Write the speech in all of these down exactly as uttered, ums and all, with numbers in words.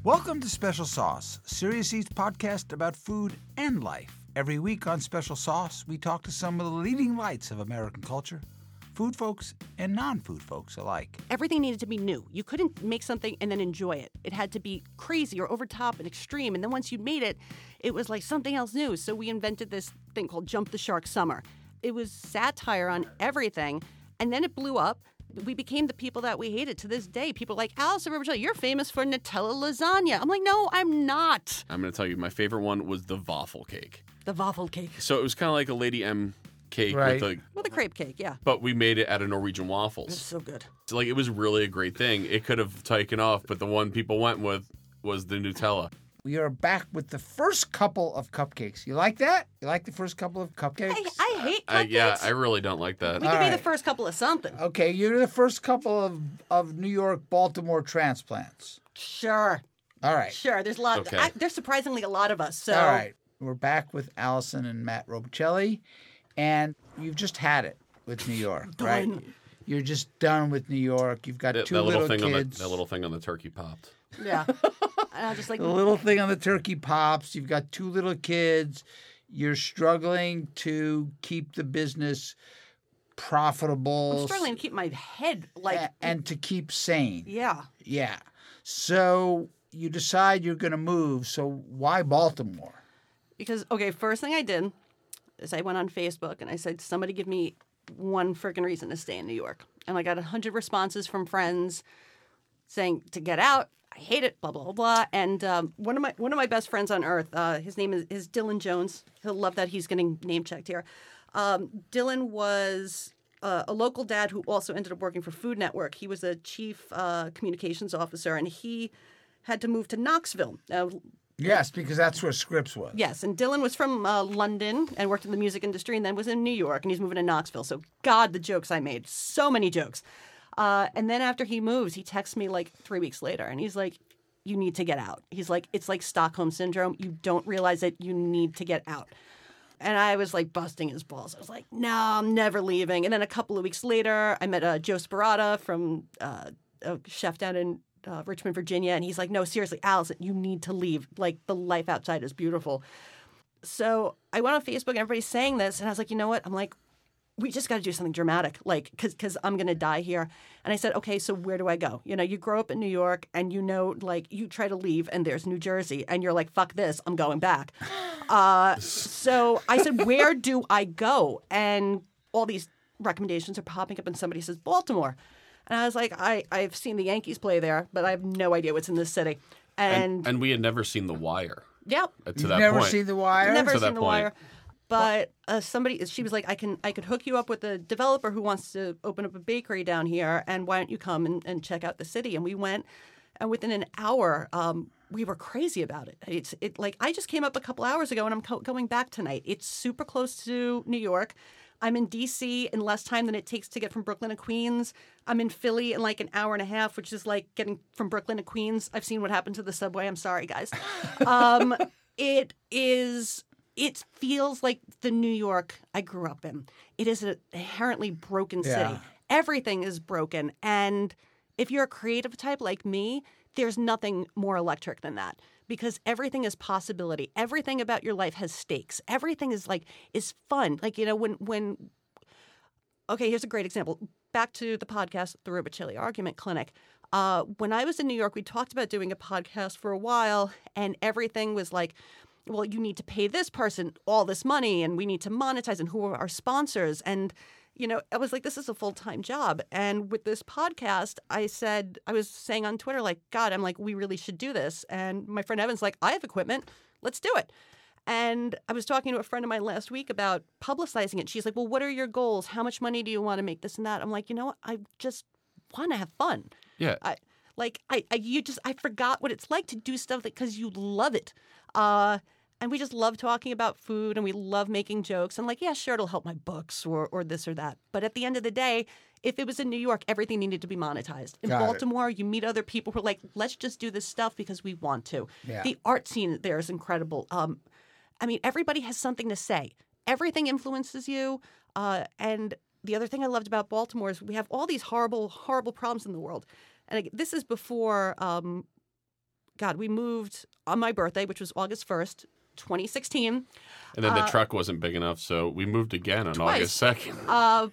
Welcome to Special Sauce, Serious Eats podcast about food and life. Every week on Special Sauce, we talk to some of the leading lights of American culture, food folks and non-food folks alike. Everything needed to be new. You couldn't make something and then enjoy it. It had to be crazy or over top and extreme. And then once you made it, it was like something else new. So we invented this thing called Jump the Shark Summer. It was satire on everything. And then it blew up. We became the people that we hated to this day. People like, Allison Robicelli, you're famous for Nutella lasagna. I'm like, no, I'm not. I'm going to tell you, my favorite one was the waffle cake. The waffle cake. So it was kind of like a Lady M cake Right. with a... With a crepe cake, yeah. But we made it out of Norwegian waffles. It's so good. So, like, it was really a great thing. It could have taken off, but the one people went with was the Nutella. We are back with the first couple of cupcakes. You like that? You like the first couple of cupcakes? I, I hate I, cupcakes. yeah, I really don't like that. we All could be right. the first couple of something. Okay, you're the first couple of, of New York, Baltimore transplants. Sure. All right. Sure. There's a lot. Okay. I, there's surprisingly a lot of us. So. All right. We're back with Allison and Matt Robicelli, and you've just had it with New York, right? Done. You're just done with New York. You've got That, two that little, little thing on the kids. that little thing on the turkey popped. Yeah. And I just like. The little thing on the turkey pops. You've got two little kids. You're struggling to keep the business profitable. I'm struggling to keep my head like. a- and to keep sane. Yeah. Yeah. So you decide you're going to move. So why Baltimore? Because, okay, first thing I did is I went on Facebook and I said, somebody give me one freaking reason to stay in New York. And I got one hundred responses from friends saying to get out. I hate it, blah, blah, blah, blah. And um, one of my one of my best friends on earth, uh, his name is, is Dylan Jones. He'll love that he's getting name-checked here. Um, Dylan was uh, a local dad who also ended up working for Food Network. He was a chief uh, communications officer, and he had to move to Knoxville. Now, Yes, because that's where Scripps was. yes, and Dylan was from uh, London and worked in the music industry and then was in New York, and he's moving to Knoxville. So, God, the jokes I made. So many jokes. Uh, and then after he moves, he texts me like three weeks later, and he's like, you need to get out. He's like, it's like Stockholm Syndrome. You don't realize it. You need to get out. And I was like busting his balls. I was like, no, I'm never leaving. And then a couple of weeks later, I met uh, Joe Sperata from uh, a chef down in uh, Richmond, Virginia. And he's like, no, seriously, Allison, you need to leave. Like, the life outside is beautiful. So I went on Facebook and everybody's saying this. And I was like, you know what? I'm like, we just got to do something dramatic, like, because because I'm going to die here. And I said, okay, so where do I go? You know, you grow up in New York and you know, like, you try to leave and there's New Jersey and you're like, fuck this, I'm going back. Uh, so I said, where do I go? And all these recommendations are popping up and somebody says Baltimore. And I was like, I, I've seen the Yankees play there, but I have no idea what's in this city. And, And, and we had never seen The Wire yeah, uh, to You've that never point. seen The Wire? never To seen that The point. Wire. But uh, somebody, she was like, I can, I could hook you up with a developer who wants to open up a bakery down here, and why don't you come and, and check out the city? And we went, and within an hour, um, we were crazy about it. It's it like I just came up a couple hours ago, and I'm co- going back tonight. It's super close to New York. I'm in D C in less time than it takes to get from Brooklyn to Queens. I'm in Philly in like an hour and a half, which is like getting from Brooklyn to Queens. I've seen what happened to the subway. I'm sorry, guys. Um, it is. It feels like the New York I grew up in. It is an inherently broken city. Yeah. Everything is broken. And if you're a creative type like me, there's nothing more electric than that, because everything is possibility. Everything about your life has stakes. Everything is like is fun. Like, you know, when when okay, here's a great example. Back to the podcast, the Robicelli Argument Clinic. Uh, when I was in New York, we talked about doing a podcast for a while, and everything was like, well, you need to pay this person all this money, and we need to monetize, and who are our sponsors? And, you know, I was like, this is a full-time job. And with this podcast, I said, I was saying on Twitter, like, God, I'm like, we really should do this. And my friend Evan's like, I have equipment. Let's do it. And I was talking to a friend of mine last week about publicizing it. She's like, well, what are your goals? How much money do you want to make, this and that? I'm like, you know what? I just want to have fun. Yeah. I, like, I, I, you just, I forgot what it's like to do stuff because you love it. Uh, And we just love talking about food, and we love making jokes. And like, yeah, sure, it'll help my books or or this or that. But at the end of the day, if it was in New York, everything needed to be monetized. In Got it. Baltimore, you meet other people who are like, let's just do this stuff because we want to. Yeah. The art scene there is incredible. Um, I mean, everybody has something to say. Everything influences you. Uh, and the other thing I loved about Baltimore is we have all these horrible, horrible problems in the world. And again, this is before um, God, we moved on my birthday, which was August first, twenty sixteen. And then the truck wasn't big enough, so we moved again on Twice. August second. Uh,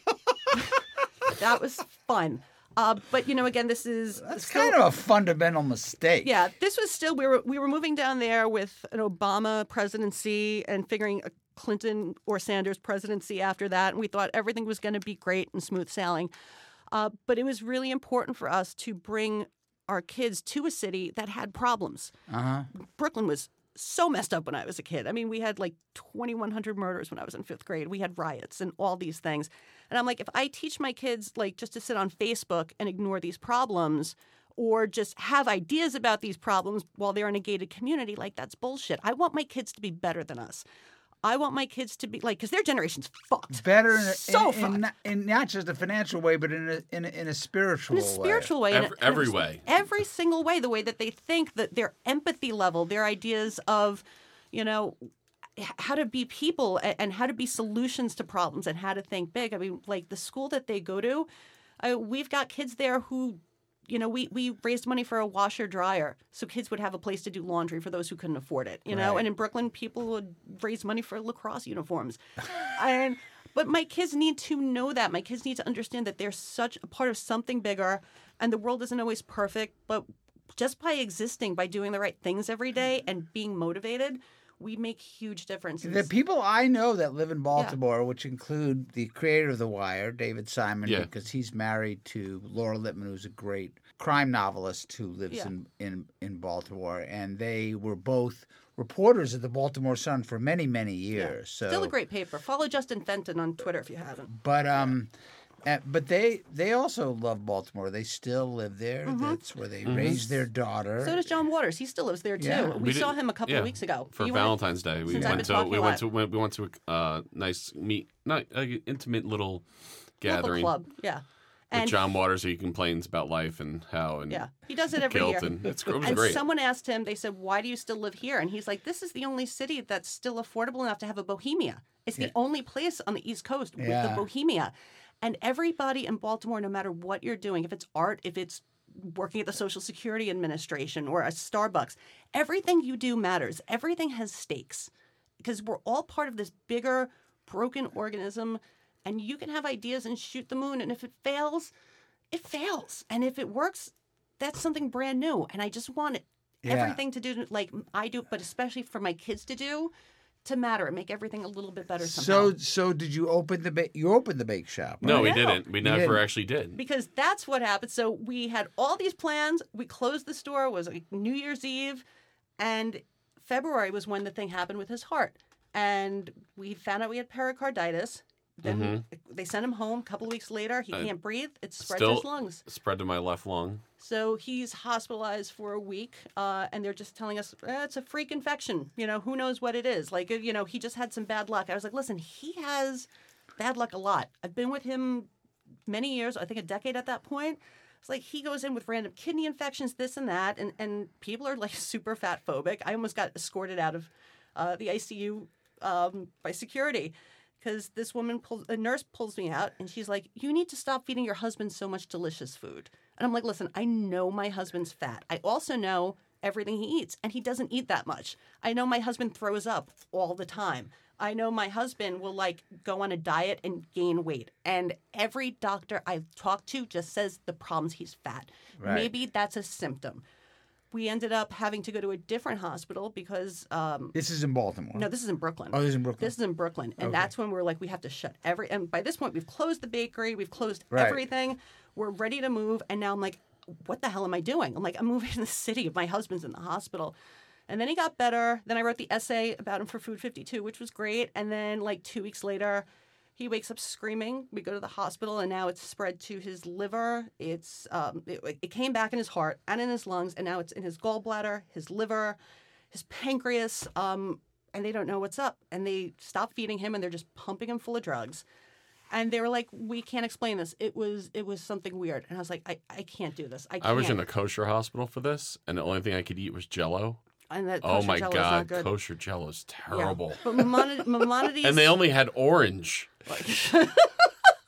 that was fun. Uh, but, you know, again, this is... That's still- kind of a fundamental mistake. Yeah, this was still... We were, we were moving down there with an Obama presidency and figuring a Clinton or Sanders presidency after that, and we thought everything was going to be great and smooth sailing. Uh, but it was really important for us to bring our kids to a city that had problems. Uh-huh. Brooklyn was so messed up when I was a kid. I mean, we had like twenty-one hundred murders when I was in fifth grade. We had riots and all these things. And I'm like, if I teach my kids like just to sit on Facebook and ignore these problems or just have ideas about these problems while they're in a gated community, like that's bullshit. I want my kids to be better than us. I want my kids to be like, because their generation's fucked. Better in, a, So in, in, fucked. not- in not just a financial way, but in a in a, in a spiritual In a spiritual way. in a- Every- in a- every way. Every single way. The way that they think, that their empathy level, their ideas of, you know, h- how to be people and, and how to be solutions to problems and how to think big. I mean, like the school that they go to, uh, we've got kids there who, you know, we, we raised money for a washer dryer so kids would have a place to do laundry for those who couldn't afford it, you know, Right. and in Brooklyn, people would raise money for lacrosse uniforms. and But my kids need to know that. My kids need to understand that they're such a part of something bigger and the world isn't always perfect, but just by existing, by doing the right things every day and being motivated, we make huge differences. The people I know that live in Baltimore, which include the creator of The Wire, David Simon, Yeah. because he's married to Laura Lippman, who's a great crime novelist who lives Yeah. in, in, in Baltimore. And they were both reporters at the Baltimore Sun for many, many years. So, Still a great paper. Follow Justin Fenton on Twitter if you haven't. But um, uh, but they they also love Baltimore. They still live there. That's where they raised their daughter. Mm-hmm. So does John Waters. He still lives there too. Yeah. We, We saw did- him a couple yeah, of weeks ago. for You went- Valentine's Day. We Since I've went been to talking we a went lot. to we went to a uh, nice meet, not uh, intimate little Local gathering club. Yeah. with And John Waters. He complains about life and how and yeah, he does it every guilt, year. and it's, it was And great. someone asked him, they said, why do you still live here? And he's like, this is the only city that's still affordable enough to have a bohemia. It's the only place on the East Coast with Yeah. the bohemia. And everybody in Baltimore, no matter what you're doing, if it's art, if it's working at the Social Security Administration or a Starbucks, everything you do matters. Everything has stakes because we're all part of this bigger, broken organism. And you can have ideas and shoot the moon. And if it fails, it fails. And if it works, that's something brand new. And I just want it, Yeah. everything to do like I do, but especially for my kids to do, to matter and make everything a little bit better somehow. So so did you open the ba- you opened the bake shop? no, right? we No. didn't. We never didn't. actually did. because that's what happened. So we had all these plans. We closed the store. It was like New Year's Eve, and February was when the thing happened with his heart. And we found out we had pericarditis. Then they sent him home. A couple of weeks later, he Uh, can't breathe. It spread still- to his lungs. Spread to my left lung. So he's hospitalized for a week, uh, and they're just telling us eh, it's a freak infection. You know, who knows what it is? Like, you know, he just had some bad luck. I was like, listen, he has bad luck a lot. I've been with him many years, I think a decade at that point. It's like he goes in with random kidney infections, this and that, and, and people are like super fat phobic. I almost got escorted out of uh, the I C U um, by security. Because this woman, pulls, a nurse pulls me out, and she's like, you need to stop feeding your husband so much delicious food. And I'm like, listen, I know my husband's fat. I also know everything he eats, and he doesn't eat that much. I know my husband throws up all the time. I know my husband will, like, go on a diet and gain weight. And every doctor I've talked to just says the problem's he's fat. Right. Maybe that's a symptom. We ended up having to go to a different hospital because um, This is in Baltimore. no, this is in Brooklyn. Oh, this is in Brooklyn. This is in Brooklyn. And Okay. that's when we're like, we have to shut every. And by this point, we've closed the bakery, we've closed Right. everything. We're ready to move. And now I'm like, what the hell am I doing? I'm like, I'm moving to the city. My husband's in the hospital. And then he got better. Then I wrote the essay about him for Food fifty-two, which was great. And then, like, two weeks later, he wakes up screaming. We go to the hospital, and now it's spread to his liver. It's um, it, it came back in his heart and in his lungs, and now it's in his gallbladder, his liver, his pancreas, um, and they don't know what's up. And they stop feeding him, and they're just pumping him full of drugs. And they were like, "We can't explain this. It was it was something weird." And I was like, "I, I can't do this. I can't." I was in a kosher hospital for this, and the only thing I could eat was Jello. and that Oh kosher my Jell-O is not god, good. kosher Jello is Yeah. terrible. But Maimonides, Maimonides And they only had orange.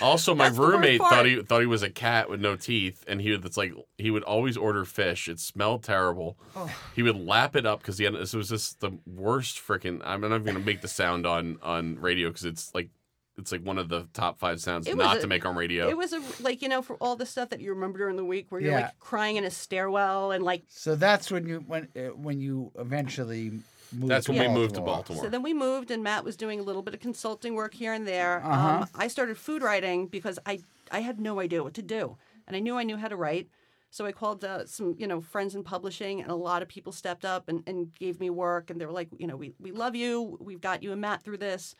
Also, my That's the worst roommate part. thought he thought he was a cat with no teeth, and he would it's like he would always order fish. It smelled terrible. Oh. He would lap it up because he had this was just the worst freaking. I'm not even gonna make the sound on on radio because it's like it's like one of the top five sounds It was not a- to make on radio. It was a like you know for all the stuff that you remember during the week where you're Yeah. like crying in a stairwell and like. So that's when you when uh, when you eventually moved. That's to when we moved to Baltimore. Baltimore. So then we moved, and Matt was doing a little bit of consulting work here and there. Uh-huh. Um, I started food writing because I I had no idea what to do, and I knew I knew how to write. So I called uh, some you know friends in publishing, and a lot of people stepped up and, and gave me work, and they were like, you know, we we love you, we've got you and Matt through this.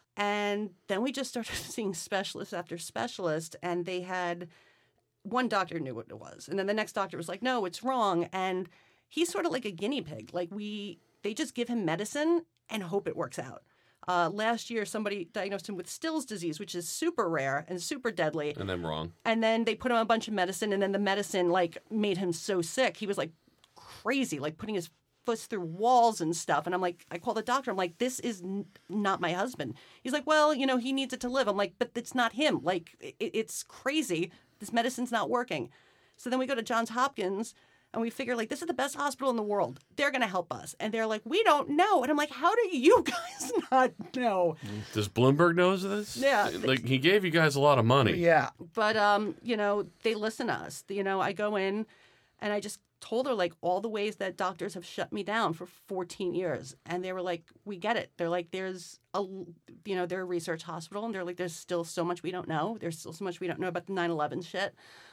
And then we just started seeing specialist after specialist, and they had one doctor knew what it was, and then the next doctor was like, no, it's wrong, and he's sort of like a guinea pig. Like we, they just give him medicine and hope it works out. Uh, last year, somebody diagnosed him with Still's disease, which is super rare and super deadly. and then wrong. And then they put him on a bunch of medicine, and then the medicine like made him so sick. He was like crazy, like putting his foot through walls and stuff. And I'm like, I call the doctor. I'm like, this is n- not my husband. He's like, well, you know, he needs it to live. I'm like, but it's not him. Like, it, it's crazy. This medicine's not working. So then we go to Johns Hopkins. And we figure, like, this is the best hospital in the world. They're going to help us. And they're like, we don't know. And I'm like, how do you guys not know? Does Bloomberg knows this? Yeah. Like he gave you guys a lot of money. Yeah. But, um, you know, they listen to us. You know, I go in and I just told her, like, all the ways that doctors have shut me down for fourteen years. And they were like, we get it. They're like, there's a, you know, they're a research hospital. And they're like, there's still so much we don't know. There's still so much we don't know about the nine eleven shit.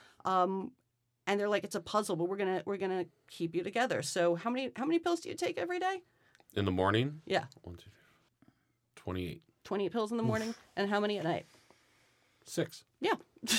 Um, And they're like, it's a puzzle, but we're gonna we're gonna keep you together. So how many how many pills do you take every day? In the morning, Yeah, one, two, three, twenty-eight, twenty pills in the morning, and how many at night? six, Yeah,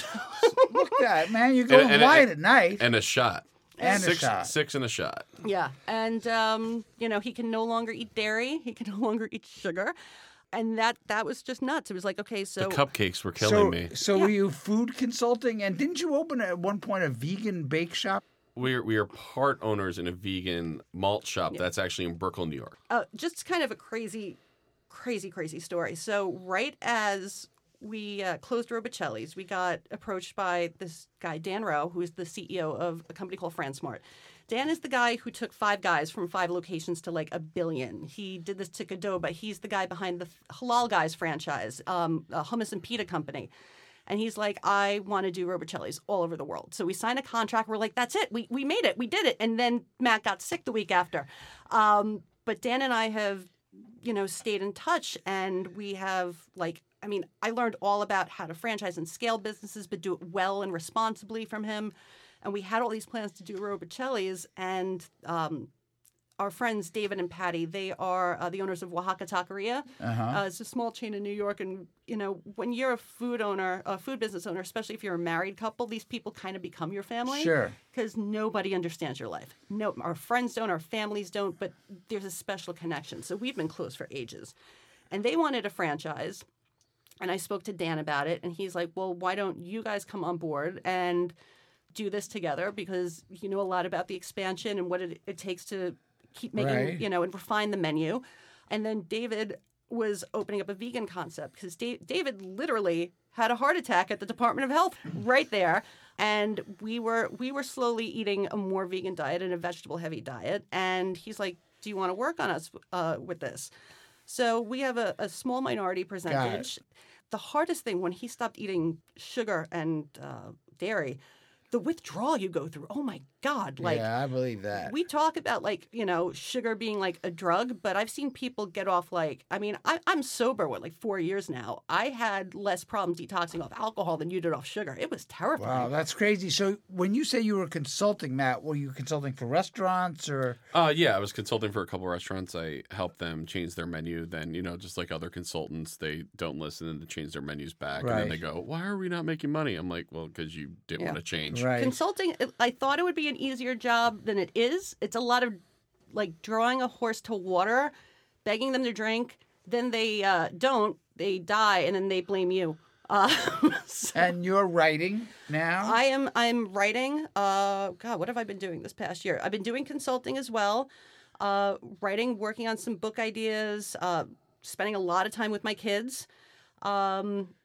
Look at that, man. You're going And- and- light and- at night. and a shot. And a six, shot. Six and a shot. yeah. And um, you know, he can no longer eat dairy. He can no longer eat sugar, and that that was just nuts. It was like, okay, so The cupcakes were killing so, me. so Yeah. were you food consulting? And didn't you open at one point a vegan bake shop? We're we are part owners in a vegan malt shop that's actually in Brooklyn, New York. uh, just kind of a crazy, crazy, crazy story. So right as we uh, closed Robicelli's, we got approached by this guy, Dan Rowe, who is the C E O of a company called FranSmart. Dan is the guy who took Five Guys from five locations to like a billion. He did this to Qdoba. He's the guy behind the Halal Guys franchise, um, a hummus and pita company. And he's like, I want to do Robicelli's all over the world. So we signed a contract. We're like, that's it. We we made it. We did it. And then Matt got sick the week after. Um, but Dan and I have, you know, stayed in touch. And we have, like, I mean, I learned all about how to franchise and scale businesses, but do it well and responsibly from him. And we had all these plans to do Robicelli's. And um, our friends, David and Patty, they are uh, the owners of Oaxaca Taqueria. Uh-huh. Uh, it's a small chain in New York, and you know, when you're a food owner, a food business owner, especially if you're a married couple, these people kind of become your family. Sure. Because nobody understands your life. No, our friends don't, our families don't, but there's a special connection. So we've been close for ages, and they wanted a franchise, and I spoke to Dan about it, and he's like, "Well, why don't you guys come on board and do this together? Because you know a lot about the expansion and what it, it takes to keep making, Right. you know, and refine the menu." And then David was opening up a vegan concept because da- David literally had a heart attack at the Department of Health right there. And we were we were slowly eating a more vegan diet and a vegetable heavy diet. And he's like, do you want to work on us uh, with this? So we have a, a small minority percentage. The hardest thing when he stopped eating sugar and uh, dairy, the withdrawal you go through. Oh my God. Like, yeah, I believe that. we talk about like, you know, sugar being like a drug, but I've seen people get off like, I mean, I, I'm sober, what, like four years now. I had less problems detoxing off alcohol than you did off sugar. It was terrifying. Wow, that's crazy. So when you say you were consulting, Matt, were you consulting for restaurants or? Uh, yeah, I was consulting for a couple restaurants. I helped them change their menu. Then, you know, just like other consultants, they don't listen and they change their menus back. And then Right. they go, why are we not making money? I'm like, well, because you didn't Yeah. want to change. Right. Consulting, I thought it would be an easier job than it is. It's a lot of like drawing a horse to water, begging them to drink. Then they uh, don't, they die, and then they blame you. Uh, so And you're writing now? I am I'm writing. Uh, God, what have I been doing this past year? I've been doing consulting as well, uh, writing, working on some book ideas, uh, spending a lot of time with my kids. Um,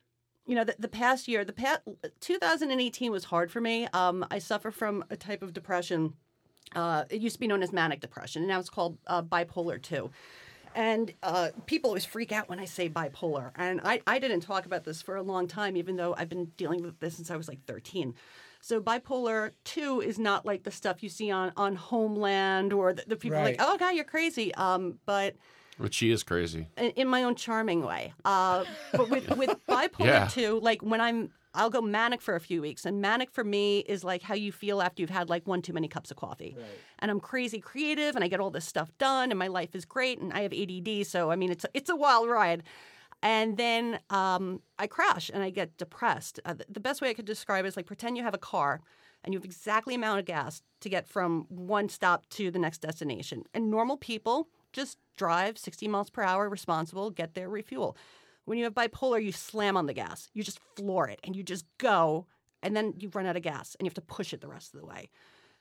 you know, the, the past year, the past two thousand eighteen was hard for me. Um, I suffer from a type of depression. Uh, it used to be known as manic depression, and now it's called uh, bipolar two. And uh, people always freak out when I say bipolar. And I, I didn't talk about this for a long time, even though I've been dealing with this since I was like thirteen. So bipolar two is not like the stuff you see on, on Homeland or the, the people Right. like, oh, God, you're crazy. Um, but But she is crazy. in, in my own charming way. Uh, but with, with bipolar Yeah. two, like when I'm, I'll go manic for a few weeks. And manic for me is like how you feel after you've had like one too many cups of coffee. Right. And I'm crazy creative and I get all this stuff done and my life is great. And I have A D D. So, I mean, it's, it's a wild ride. And then um, I crash and I get depressed. Uh, the best way I could describe it is like pretend you have a car and you have exactly amount of gas to get from one stop to the next destination. And normal people just drive sixty miles per hour, responsible, get there, refuel. When you have bipolar, you slam on the gas. You just floor it and you just go and then you run out of gas and you have to push it the rest of the way.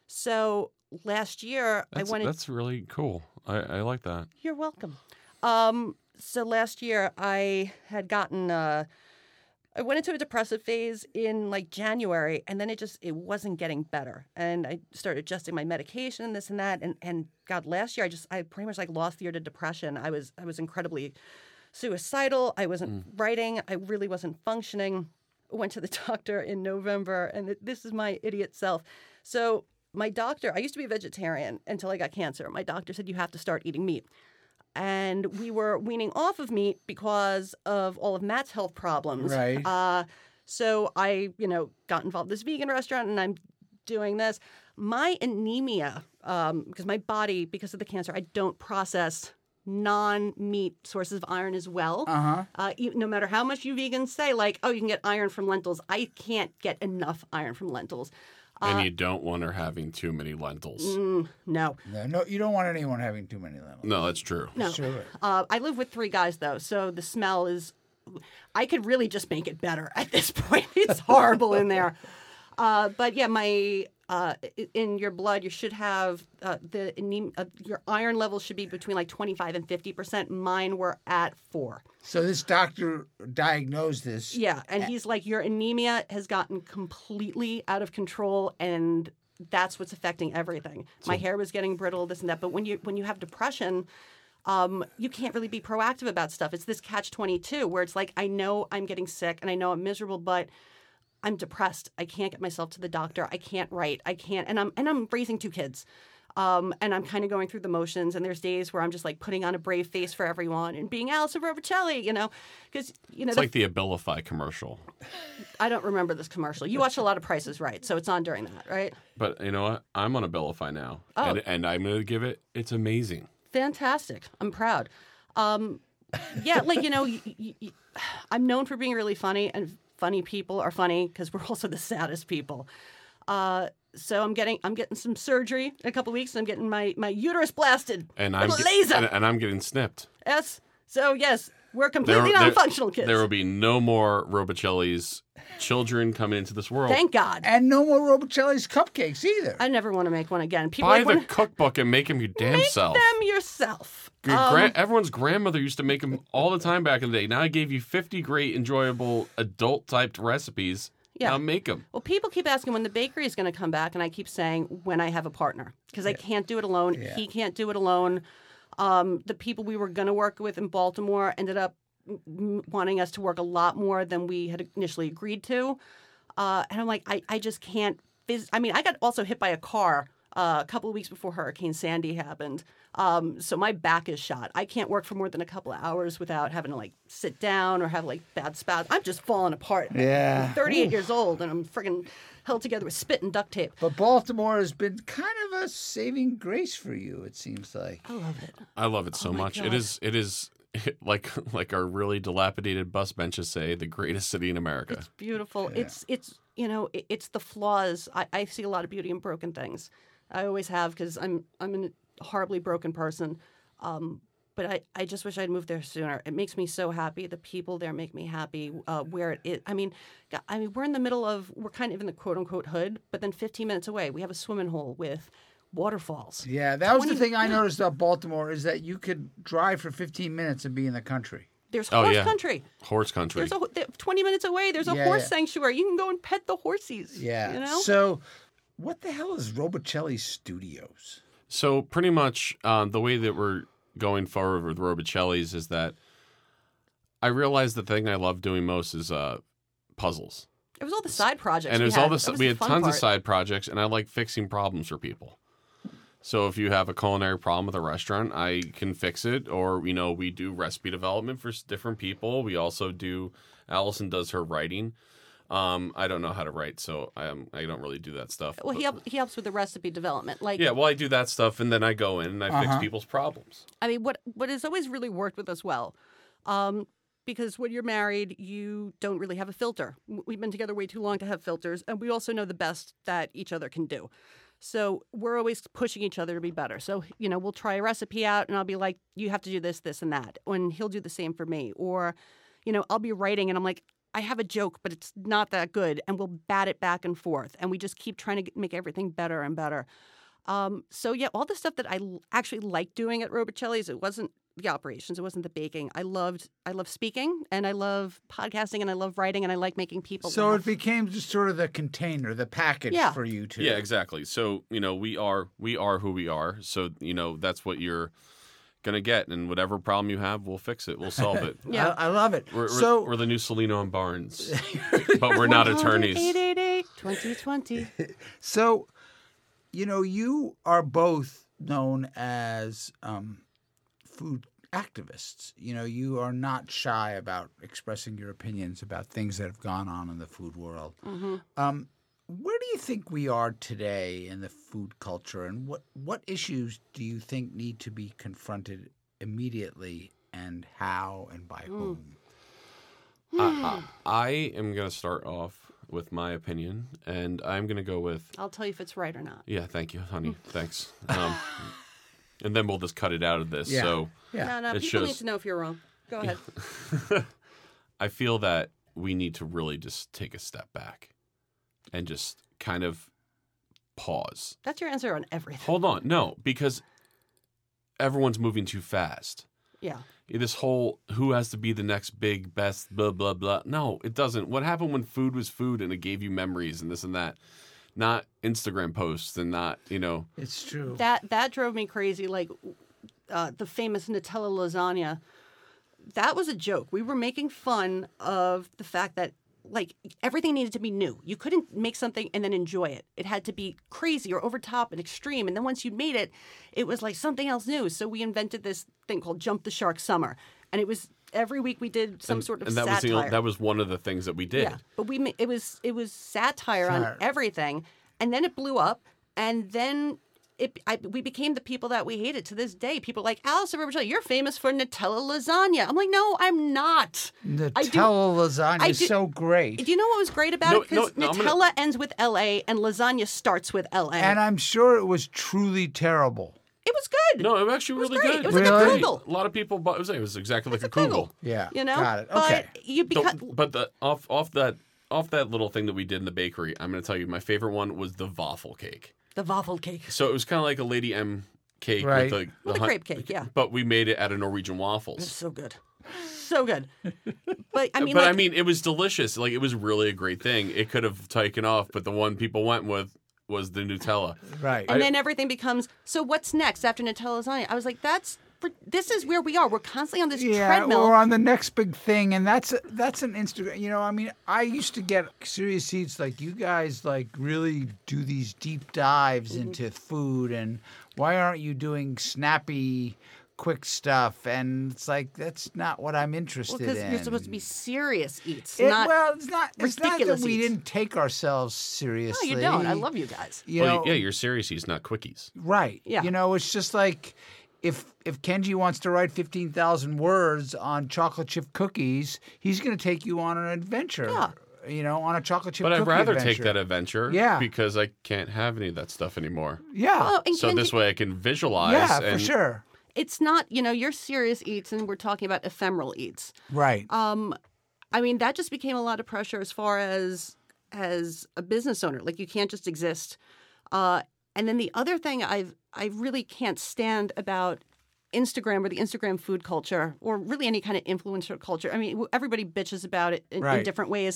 So last year That's, I wanted... that's really cool. I, I like that. You're welcome. Um, so last year I had gotten, uh, I went into a depressive phase in like January and then it just, it wasn't getting better. And I started adjusting my medication and this and that. And, and God, last year I just, I pretty much like lost the year to depression. I was, I was incredibly suicidal. I wasn't mm. writing. I really wasn't functioning. Went to the doctor in November and this is my idiot self. So my doctor, I used to be a vegetarian until I got cancer. My doctor said, you have to start eating meat. And we were weaning off of meat because of all of Matt's health problems. Right. Uh, so I, you know, got involved in this vegan restaurant and I'm doing this. My anemia, um, because my body, because of the cancer, I don't process non-meat sources of iron as well. Uh-huh. Uh, e- no matter how much you vegans say, like, oh, you can get iron from lentils. I can't get enough iron from lentils. And Uh, you don't want her having too many lentils. mm, no. No, no, you don't want anyone having too many lentils. No, that's true. No. Sure. Uh, I live with three guys, though, so the smell is... I could really just make it better at this point. It's horrible in there. Uh, but, yeah, my... Uh, in your blood, you should have uh, the anem- uh, your iron levels should be between like twenty-five and fifty percent. Mine were at four. So this doctor diagnosed this. Yeah, and he's like, your anemia has gotten completely out of control, and that's what's affecting everything. My hair was getting brittle, this and that. But when you when you have depression, um, you can't really be proactive about stuff. It's this catch twenty-two where it's like, I know I'm getting sick and I know I'm miserable, but I'm depressed. I can't get myself to the doctor. I can't write. I can't, and I'm and I'm raising two kids. Um, and I'm kind of going through the motions, and there's days where I'm just like putting on a brave face for everyone and being Alison Robicelli, you know, because you know It's the, like the Abilify commercial. I don't remember this commercial. You watch a lot of Prices Right, so it's on during that, right? But you know what? I'm on Abilify now, Oh. and, and I'm going to give it. It's amazing. Fantastic. I'm proud. Um, yeah, like you know, y- y- y- I'm known for being really funny, and funny people are funny because we're also the saddest people. Uh, So I'm getting I'm getting some surgery in a couple weeks. And I'm getting my, my uterus blasted And with I'm a get- laser. and, and I'm getting snipped. Yes. So yes, we're completely There- there- non-functional kids. There will be no more Robicelli's children coming into this world. Thank God. And no more Robicelli's cupcakes either. I never want to make one again. People Buy like the when, cookbook and make them your damn make self. them yourself. Your Um, gran- everyone's grandmother used to make them all the time back in the day. Now I gave you fifty great, enjoyable, adult-typed recipes. Yeah. Now make them. Well, people keep asking when the bakery is going to come back, and I keep saying when I have a partner because I can't do it alone. Yeah. He can't do it alone. Um, the people we were going to work with in Baltimore ended up m- wanting us to work a lot more than we had initially agreed to. Uh, and I'm like, I, I just can't. Phys- I mean, I got also hit by a car uh, a couple of weeks before Hurricane Sandy happened. Um, so my back is shot. I can't work for more than a couple of hours without having to like sit down or have like bad spasms. I'm just falling apart. Yeah. I'm thirty-eight years old and I'm friggin' held together with spit and duct tape. But Baltimore has been kind of a saving grace for you, it seems like. I love it. I love it so Oh my much. God. It is. It is like like our really dilapidated bus benches say, the greatest city in America. It's beautiful. It's it's you know it, it's the flaws. I, I see a lot of beauty in broken things. I always have because I'm I'm a horribly broken person. Um, but I, I just wish I'd moved there sooner. It makes me so happy. The people there make me happy. Uh, where it is, I mean, God, I mean, we're in the middle of we're kind of in the quote unquote hood, but then fifteen minutes away we have a swimming hole with waterfalls. Yeah, that was the twenty thing I noticed about Baltimore is that you could drive for fifteen minutes and be in the country. There's Oh, horse yeah. country. Horse country. There's a there- twenty minutes away. There's a Yeah, horse yeah. sanctuary. You can go and pet the horsies. Yeah. You know. So, what the hell is Robicelli Studios? So pretty much um, the way that we're going forward with Robicelli's is that I realized the thing I love doing most is uh, puzzles. It was all the side projects. And we it was had. all That this. was We the had fun tons part. of side projects, and I like fixing problems for people. So if you have a culinary problem with a restaurant, I can fix it. Or you know, we do recipe development for s- different people. We also do. Allison does her writing. Um, I don't know how to write, so I um, I don't really do that stuff. Well, he But- help, he helps with the recipe development. Like, yeah, well, I do that stuff, and then I go in and I Uh-huh. fix people's problems. I mean, what what has always really worked with us well, um, because when you're married, you don't really have a filter. W- We've been together way too long to have filters, and we also know the best that each other can do. So we're always pushing each other to be better. So, you know, we'll try a recipe out, and I'll be like, you have to do this, this, and that. And he'll do the same for me. Or, you know, I'll be writing, and I'm like, I have a joke, but it's not that good. And we'll bat it back and forth. And we just keep trying to get- make everything better and better. Um, so, yeah, all the stuff that I l- actually liked doing at Robicelli's, it wasn't the operations, it wasn't the baking. I loved I love speaking, and I love podcasting, and I love writing, and I like making people So laugh. it became just sort of the container, the package Yeah. for you two. Yeah, exactly. So you know, we are we are who we are. So you know, that's what you're gonna get, and whatever problem you have, we'll fix it. We'll solve it. Yeah. I, I love it. We're, we're, so we're the new Salino and Barnes, but we're not attorneys. eight eight eight, twenty twenty. So, you know, you are both known as um, food activists. You know, you are not shy about expressing your opinions about things that have gone on in the food world. Mm-hmm. Um, where do you think we are today in the food culture, and what, what issues do you think need to be confronted immediately, and how and by whom? I, I, I am gonna start off with my opinion, and I'm gonna go with I'll tell you if it's right or not. yeah. Thank you, honey. Thanks. Um, and then we'll just cut it out of this. Yeah. So Yeah. No, no, It people need shows- to know if you're wrong. Go ahead. I feel that we need to really just take a step back and just kind of pause. That's your answer on everything. Hold on. No, because everyone's moving too fast. Yeah. This whole who has to be the next big, best, blah, blah, blah. No, it doesn't. What happened when food was food and it gave you memories and this and that? Not Instagram posts and not, you know. It's true. That that drove me crazy. Like uh, the famous Nutella lasagna. That was a joke. We were making fun of the fact that like everything needed to be new. You couldn't make something and then enjoy it. It had to be crazy or over top and extreme. And then once you made it, it was like something else new. So we invented this thing called Jump the Shark Summer, and it was every week we did some and, sort of and that was satire. the, that was one of the things that we did. Yeah, but we ma- it was it was satire on Satire. everything, and then it blew up, and then it I, we became the people that we hated to this day. People like Alice Robicelli, you're famous for Nutella lasagna. I'm like, no, I'm not. Nutella I do- lasagna I is do- so great. Do you know what was great about No, it? Because no, no, I'm Nutella gonna- ends with L A and lasagna starts with L A. And I'm sure it was truly terrible. it was good. No, it was actually It was really great. good. It was like a Really? kugel. A lot of people bought it. Was, it was exactly like It's a a kugel. kugel. Yeah. You know, Got it. Okay. But you The- because but the off off that off that little thing that we did in the bakery, I'm going to tell you my favorite one was the waffle cake. the waffle cake. So it was kind of like a Lady M cake Right. with the, With a hun- crepe cake, yeah. But we made it out of Norwegian It's waffles. so good, so good. But I mean, but like, I mean, it was delicious. Like it was really a great thing. It could have taken off, but the one people went with was the Nutella. Right. and then everything becomes so. What's next after Nutella lasagna? I was like, that's this is where we are. We're constantly on this Yeah, treadmill. or on the next big thing, and that's that's an Instagram. You know, I mean, I used to get serious seats like you guys, like really do these deep dives Mm-hmm. into food, and why aren't you doing snappy, quick stuff? And it's like that's not what I'm Well, interested because in. you're supposed to be serious eats, It- not. well, it's not. It's not that ridiculous we eats. didn't take ourselves no, seriously. you don't. I love you guys. You well, know, yeah, you're serious. He's not quickies. Right. Yeah. You know, it's just like if if Kenji wants to write fifteen thousand words on chocolate chip cookies, he's going to take you on an adventure. Yeah. You know, on a chocolate chip But I'd cookie rather adventure. take that adventure. Yeah. Because I can't have any of that stuff anymore. Yeah. Oh, and So Kenji- this way I can visualize. yeah, and, for sure. it's not. You know, you're serious eats, and we're talking about ephemeral eats. Right. Um, I mean, that just became a lot of pressure as far as as a business owner. Like you can't just exist. Uh, and then the other thing I've I really can't stand about Instagram or the Instagram food culture, or really any kind of influencer culture. I mean, everybody bitches about it in, Right. in different ways.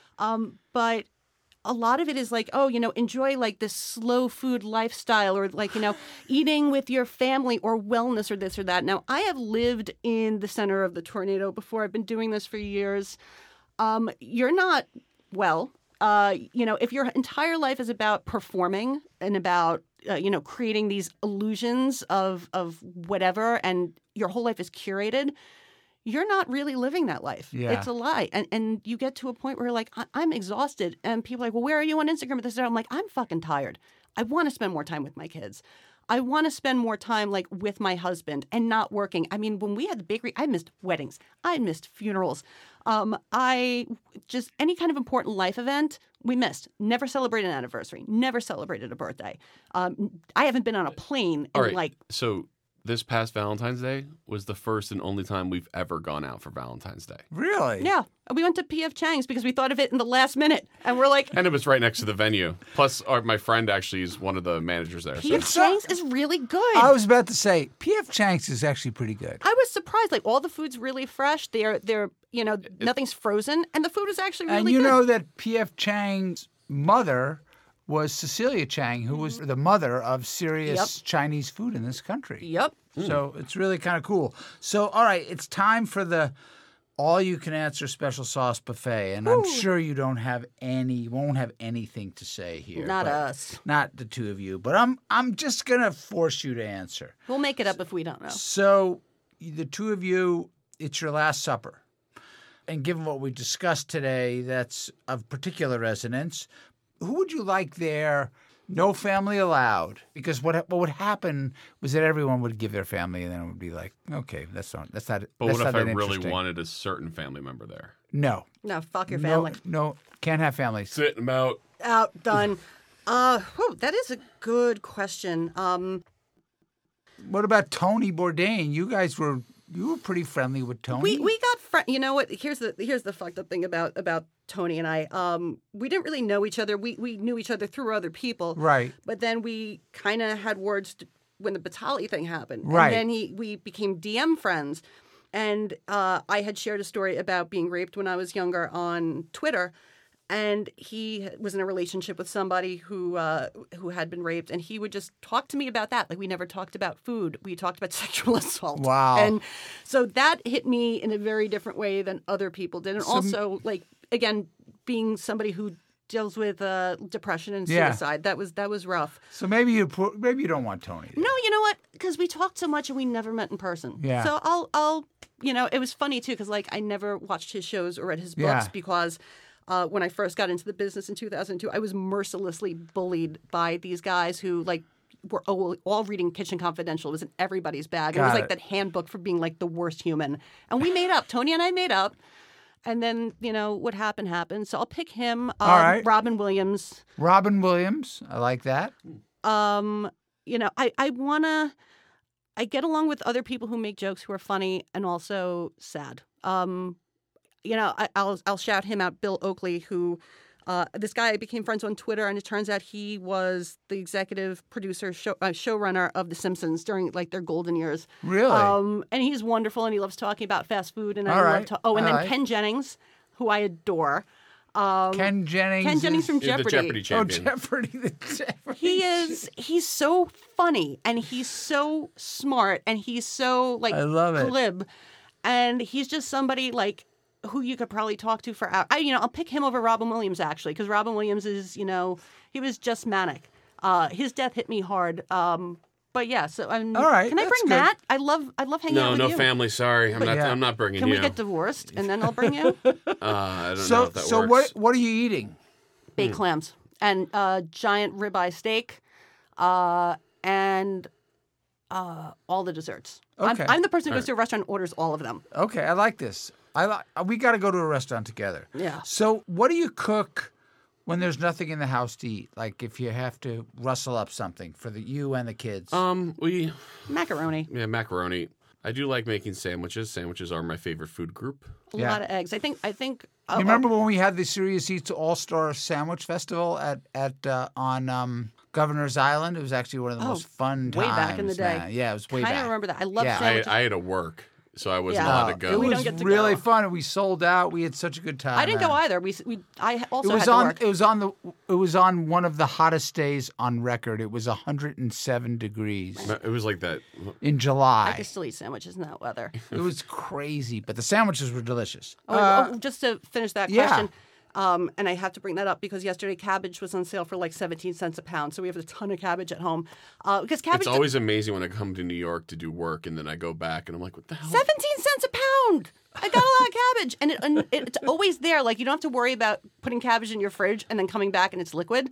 Um, but a lot of it is like, oh, you know, enjoy like this slow food lifestyle, or like, you know, eating with your family, or wellness, or this or that. Now, I have lived in the center of the tornado before. I've been doing this for years. Um, you're not well. Uh, you know, if your entire life is about performing and about, uh, you know, creating these illusions of of whatever, and your whole life is curated, you're not really living that life. Yeah. It's a lie. And and you get to a point where you're like, I- I'm exhausted. And people are like, well, where are you on Instagram? This, I'm like, I'm fucking tired. I want to spend more time with my kids. I want to spend more time like with my husband and not working. I mean, when we had the bakery, I missed weddings. I missed funerals. Um, I just any kind of important life event we missed. Never celebrated an anniversary. Never celebrated a birthday. Um, I haven't been on a plane All in right. like So this past Valentine's Day was the first and only time we've ever gone out for Valentine's Day. Really? yeah. We went to P F Chang's because we thought of it in the last minute, and we're like, And it was right next to the venue. Plus, our, my friend actually is one of the managers there. P So. F Chang's is really good. I was about to say P F Chang's is actually pretty good. I was surprised. Like all the food's really fresh. They're they're you know nothing's frozen, and the food is actually really And you good. know that P F Chang's mother was Cecilia Chang, who was the mother of serious Yep. Chinese food in this country. Yep. So it's really kind of cool. So, all right, it's time for the all-you-can-answer special sauce buffet, and I'm sure you don't have any, won't have anything to say here. Not but- us. Not the two of you, but I'm I'm just gonna force you to answer. We'll make it up if we don't know. So, the two of you, it's your last supper. And given what we discussed today, that's of particular resonance. Who would you like there? No family allowed. Because what what would happen was that everyone would give their family, and then it would be like, okay, that's not that's not. But that's what if not I that really interesting. wanted a certain family member there? No, No, fuck your no, family. no, can't have families. Sit them out. Out, done. Uh, whew, that is a good question. Um, What about Tony Bourdain? You guys were you were pretty friendly with Tony. we we got fr- you know what? Here's the here's the fucked up thing about about Tony and I. Um, we didn't really know each other. We we knew each other through other people. Right. But then we kind of had words to, when the Batali thing happened. Right. And then he we became D M friends. And uh, I had shared a story about being raped when I was younger on Twitter. And he was in a relationship with somebody who uh, who had been raped, and he would just talk to me about that. Like we never talked about food; we talked about sexual assault. Wow! And so that hit me in a very different way than other people did. And So- also, like again, being somebody who deals with uh, depression and Yeah. suicide, that was that was rough. So maybe you pu- maybe you don't want Tony. there. No, you know what? Because we talked so much and we never met in person. Yeah. So I'll I'll you know it was funny too because like I never watched his shows or read his books Yeah. because. Uh, when I first got into the business in two thousand two, I was mercilessly bullied by these guys who like were all, all reading Kitchen Confidential. It was in everybody's bag. it Got was like it. that handbook for being like the worst human. And we made up. Tony and I made up. And then, you know, what happened happened. So I'll pick him. Um, All right. Robin Williams. Robin Williams, I like that. Um, you know, I, I want to, I get along with other people who make jokes who are funny and also sad. Um, you know, I, I'll I'll shout him out, Bill Oakley, who uh, this guy I became friends on Twitter, and it turns out he was the executive producer, show, uh, showrunner of The Simpsons during like their golden years. Really? Um, and he's wonderful, and he loves talking about fast food, and I All love right. to- oh, and All then right. Ken Jennings, who I adore. Um, Ken Jennings. Ken Jennings is- from He's the Jeopardy. Jeopardy Oh, champion. Jeopardy! The Jeopardy. He is. He's so funny, and he's so smart, and he's so like I love it. glib, and he's just somebody like who you could probably talk to for hours. I, you know, I'll pick him over Robin Williams actually, because Robin Williams is, you know, he was just manic. Uh, his death hit me hard. Um, but yeah, so um, All right, can I that's bring good. Matt? I love, I love hanging out No, with no you. family. Sorry, I'm not. yeah. I'm not bringing Can you. we get divorced and then I'll bring you? uh, I don't know So, if that so works. what what are you eating? Baked clams and uh, giant ribeye steak, uh, and uh, all the desserts. Okay. I'm, I'm the person who goes to a restaurant and orders all of them. Okay, I like this. I like. We got to go to a restaurant together. Yeah. So, what do you cook when there's nothing in the house to eat? Like if you have to rustle up something for the you and the kids. Um, we Macaroni, yeah, macaroni. I do like making sandwiches. Sandwiches are my favorite food group. a Yeah. lot of eggs. I think I think Oh, You remember when we had the Serious Eats All Star Sandwich Festival at at uh, on um, Governor's Island? It was actually one of the Oh, most fun way times. back in the day. man. Yeah, it was way kind back. of remember that. I love Yeah. I, sandwiches. I had to work, so I wasn't Yeah. allowed to Oh, go. it We was don't get to really go. fun. We sold out. We had such a good time. I didn't man. go either. We we I also It was had to on. work. It was on the. It was on one of the hottest days on record. It was one hundred seven degrees It was like that. in I July. could still eat sandwiches in that weather. It was crazy, but the sandwiches were delicious. Oh, Uh, oh, just to finish that yeah. question, um, and I have to bring that up because yesterday cabbage was on sale for like seventeen cents a pound. So we have a ton of cabbage at home. Uh, because cabbage, It's always amazing when I come to New York to do work, and then I go back, and I'm like, "What the hell?" seventeen cents a pound. I got a lot of cabbage, and, it, and it, it's always there. Like you don't have to worry about putting cabbage in your fridge and then coming back and it's liquid.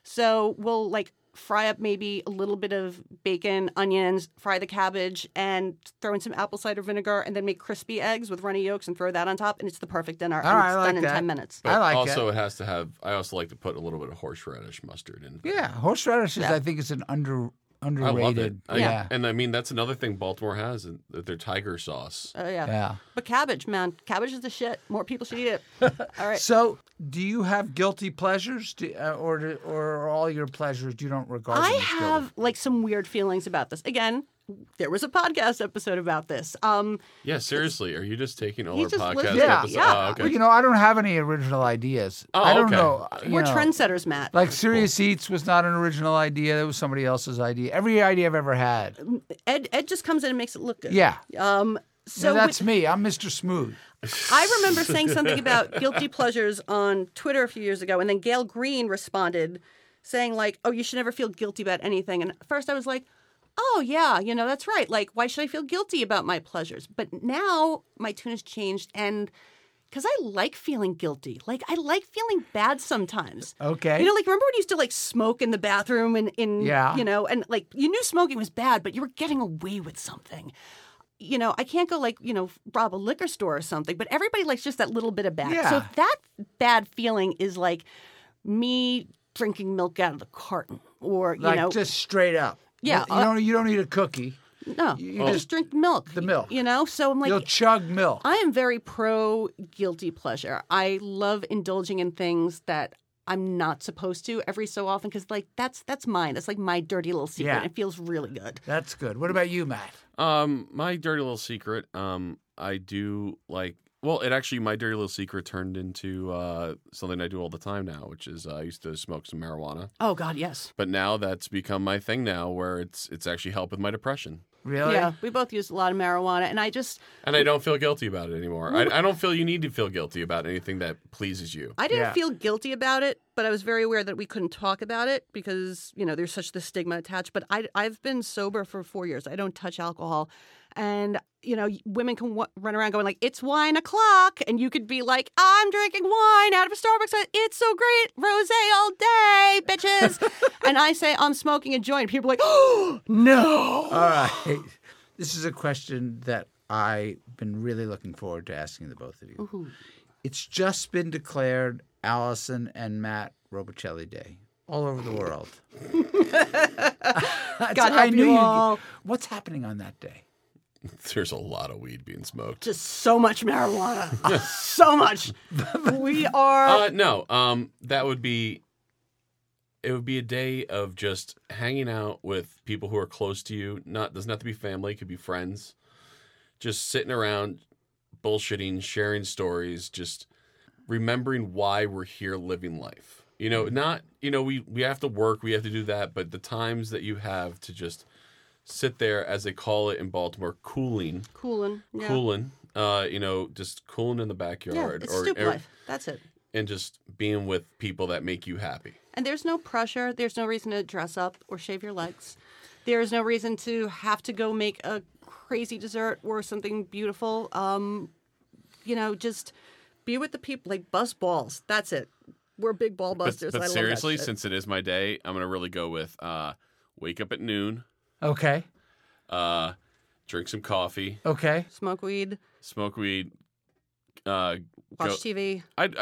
So we'll like fry up maybe a little bit of bacon, onions, fry the cabbage, and throw in some apple cider vinegar, and then make crispy eggs with runny yolks and throw that on top, and it's the perfect dinner. All and right, it's I like done in that. ten minutes. But I like also, it. it has to have. I also like to put a little bit of horseradish mustard in. Yeah, horseradishes. Yeah. I think is an under I love it. underrated. I- yeah. and I mean that's another thing Baltimore has, and their tiger sauce. Oh yeah. Yeah. But cabbage, man, cabbage is the shit. More people should eat it. All right. So, do you have guilty pleasures, do, uh, or do, or are all your pleasures you don't regard? I them as have guilty? like some weird feelings about this. Again, there was a podcast episode about this. Um, Yeah, seriously, are you just taking all He our just podcast listed- Yeah. episodes? Yeah. Oh, okay. Well, you know, I don't have any original ideas. Oh, I don't okay. know. you we're know, trendsetters, Matt. Like Serious Eats was not an original idea. It was somebody else's idea. Every idea I've ever had. Ed, Ed just comes in and makes it look good. Yeah. Um. So So that's with- me. I'm Mister Smooth. I remember saying something about guilty pleasures on Twitter a few years ago, and then Gail Green responded saying like, "Oh, you should never feel guilty about anything." And at first I was like, "Oh yeah, you know that's right. Like, why should I feel guilty about my pleasures?" But now my tune has changed, and because I like feeling guilty, like I like feeling bad sometimes. Okay. You know, like remember when you used to like smoke in the bathroom and in Yeah. you know, and like you knew smoking was bad, but you were getting away with something. You know, I can't go like, you know, rob a liquor store or something, but everybody likes just that little bit of bad. Yeah. So that bad feeling is like me drinking milk out of the carton or, you like know, just straight up. Yeah, You uh, don't. You don't need a cookie. no, you just just- drink milk. the milk. You know, so I'm like, You'll chug milk. I am very pro guilty pleasure. I love indulging in things that I'm not supposed to every so often because, like, that's that's mine. That's like my dirty little secret. Yeah. It feels really good. That's good. What about you, Matt? Um, my dirty little secret. Um, I do like. Well, it actually my dirty little secret turned into uh, something I do all the time now, which is uh, I used to smoke some marijuana, Oh God, yes. but now that's become my thing now, where it's it's actually helped with my depression, Really? Yeah, we both use a lot of marijuana, and I just and I don't feel guilty about it anymore. I, I don't feel you need to feel guilty about anything that pleases you. I didn't Yeah. feel guilty about it, but I was very aware that we couldn't talk about it because you know there's such the stigma attached. But I I've been sober for four years. I don't touch alcohol, and you know women can w- run around going like it's wine o'clock, and you could be like I'm drinking wine out of a Starbucks. It's so great, rosé all day, bitches. And I say I'm smoking a joint. People are like, oh no. All right. This is a question that I've been really looking forward to asking the both of you. Ooh. It's just been declared Allison and Matt Robicelli Day all over the world. God help I knew you you'd- all. What's happening on that day? There's a lot of weed being smoked. Just so much marijuana, so much. We are. Uh, no, um, that would be. It would be a day of just hanging out with people who are close to you. Not doesn't have to be family; it could be friends. Just sitting around, bullshitting, sharing stories, just remembering why we're here, living life. You know, not you know we we have to work, we have to do that, but the times that you have to just sit there, as they call it in Baltimore, cooling, Cooling. Yeah. cooling. Uh, you know, just cooling in the Yeah, backyard, it's or, stoop or life. That's it. and just being with people that make you happy. And there's no pressure. There's no reason to dress up or shave your legs. There's no reason to have to go make a crazy dessert or something beautiful. Um, you know, just be with the people. Like bust balls. That's it. We're big ball But, busters. but I love that seriously, shit. since it is my day, I'm gonna really go with uh, wake up at noon, Okay. uh, drink some coffee, Okay. Smoke weed, smoke weed, uh, watch go, T V. I I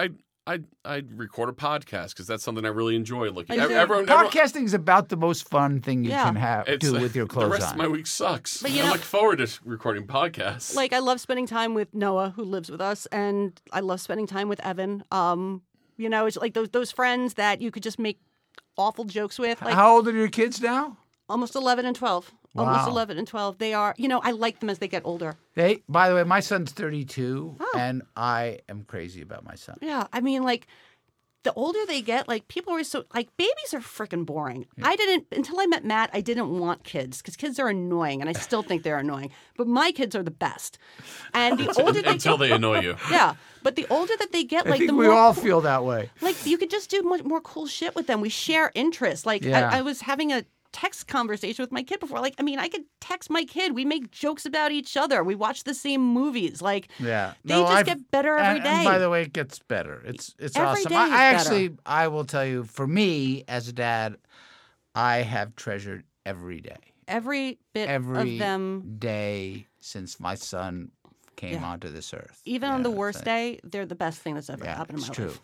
I'd I'd record a podcast because that's something I really enjoy. Looking, I do. everyone, everyone, Podcasting is about the most fun thing you Yeah. can have it's, do uh, with your clothes The rest on. of my week sucks. But you I know- look forward to recording podcasts. Like I love spending time with Noah, who lives with us, and I love spending time with Evan. Um, you know, it's like those those friends that you could just make awful jokes with. Like How old are your kids now? almost eleven and twelve. Almost Wow. eleven and twelve. They are. You know, I like them as they get older. They. By the way, my son's thirty-two, Oh. and I am crazy about my son. Yeah, I mean, like, the older they get, like, people are so, like, babies are freaking boring. I didn't, until I met Matt, I didn't want kids because kids are annoying, and I still think they're annoying. But my kids are the best. And the older they Until get, they annoy you. yeah, but the older that they get, I like, think the we more, all feel that way. like, you could just do much more cool shit with them. We share interests. Like, Yeah. I, I was having a text conversation with my kid before. Like, I mean, I could text my kid. We make jokes about each other. We watch the same movies. Like, Yeah, they No, just I've- get better every and, day. and by the way, it gets better. It's it's Every awesome. day I, is I better. actually, I will tell you, for me as a dad, I have treasured every day, Every bit every of them. day since my son came Yeah. onto this earth. Even on the Yeah, worst so- day, they're the best thing that's ever Yeah, happened in it's my true. life.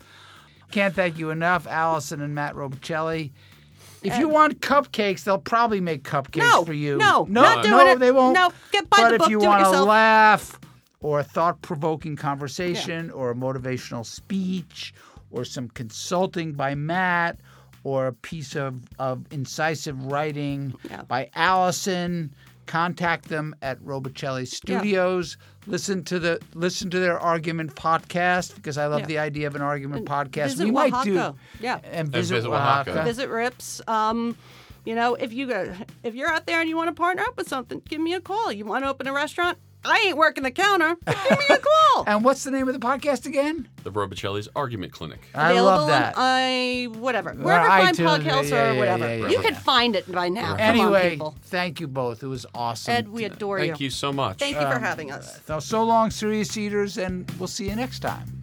Can't thank you enough, Allison and Matt Robicelli. If you want cupcakes, they'll probably make cupcakes No, for you. no, no, not doing no, it. they won't. No, get- buy but the if book, you do it want a yourself. laugh, or a thought-provoking conversation, or a motivational speech, or some consulting by Matt, or a piece of, of incisive writing Yeah. by Allison, contact them at Robicelli Studios. Listen to the listen to their argument podcast because I love Yeah. the idea of an argument podcast. Visit we might do Oaxaca. Yeah. and visit, visit Oaxaca. Oaxaca. Visit Rips. Um, you know, if you go, if you're out there and you want to partner up with something, give me a call. You want to open a restaurant? I ain't working the counter. Give me a call. And what's the name of the podcast again? The Robicelli's Argument Clinic. I Available love that. on I whatever wherever fine iTunes, podcasts yeah, or yeah, whatever. yeah, yeah, you yeah. can find it by now. Come on, Anyway, people. thank you both. It was awesome. Ed, we adore you. Thank you so much. Thank you for having us. So, so long, Serious Eaters, and we'll see you next time.